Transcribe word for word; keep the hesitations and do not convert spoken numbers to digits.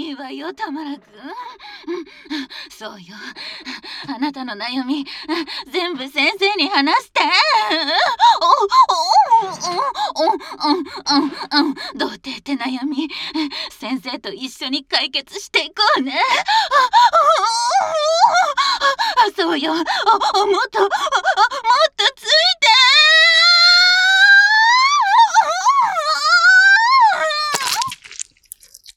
いいわよ、たまらくん。そうよ。あなたの悩み、全部先生に話して。おおおおおおおお童貞って悩み、先生と一緒に解決していこうね。あ、そうよ。あ、もっと、あ、もっ